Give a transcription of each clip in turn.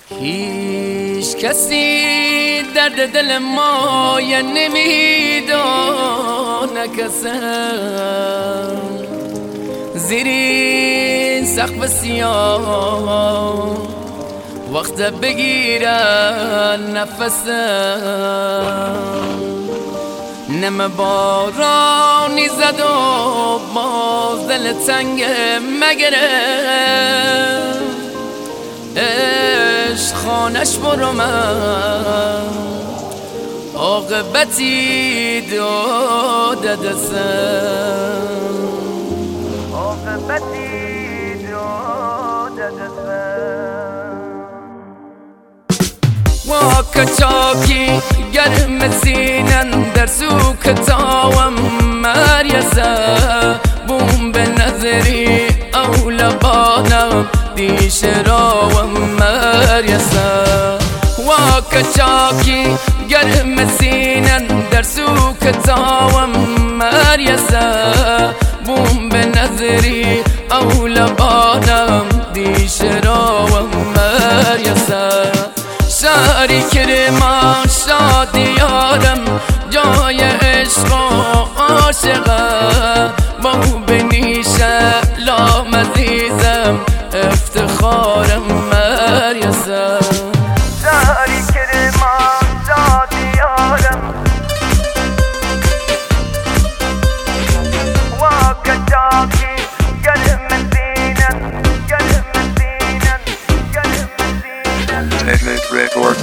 هیچ کسی درد دل ما یا نمیدونه کسم زیری سقف سیاه وقت بگیرن نفسم نم بارانی زد و باز دل تنگ مگره عشق خانش برو من عاقبتی داده دستم عاقبتی داده دستم واکا چاکی گرم سینن در سوک تاوم مریسه بوم به نظری اولبانم دیش راوم مریسه واکا چاکی گرم سینن در سوک تاوم مریسه بوم به نظری اولبانم دیش راوم مریسه شاری کرما شادیارم جای عشق و عاشقه با بنیشه لام عزیزم افتخارم مریسه شاری کرما شادیارم واکا چاکی گرم سینن گرم سینن گرم سینن Record.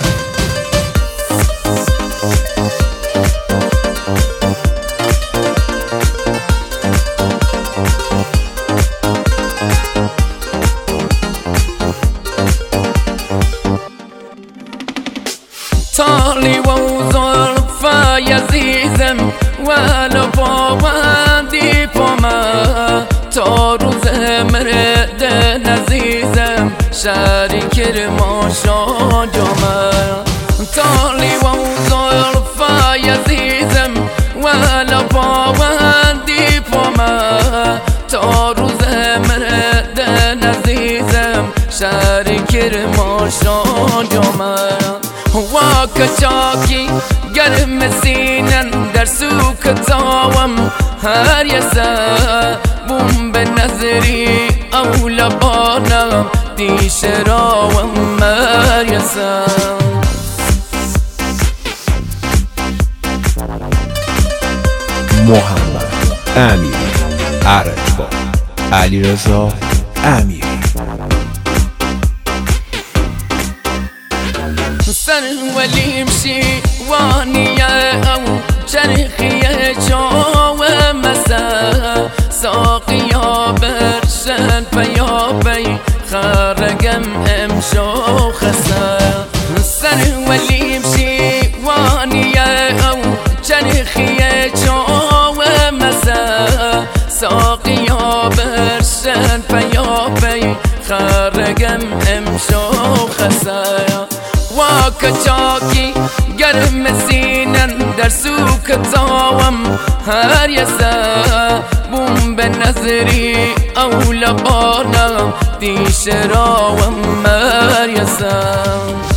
طالي وظرفة يزيزم ولا بوادي بوما تارو زمرد نزيزم شارك الماشا جمع طالي وظرفة يزيزم ولا بوادي بوما تارو زمرد نزيزم شارك الماشا جمع واکا چاکی گرم سینن در سوک تاوم هر یسه بوم به نظری اولبانم دیش راوم مریسه محمد امیری عرجبا علیرضا امیری سر ولیم شی وانیه او چرخیه چاو مسا ساقیا برشن پیابی خرگم امشو خسا سر ولیم شی وانیه او چرخیه چاو مسا ساقیا برشن پیابی خرگم امشو خسا واکا چاکی گرم سینن در سوک تاوم هر یسه بوم به نظری اولبانم دیش راوم مریسه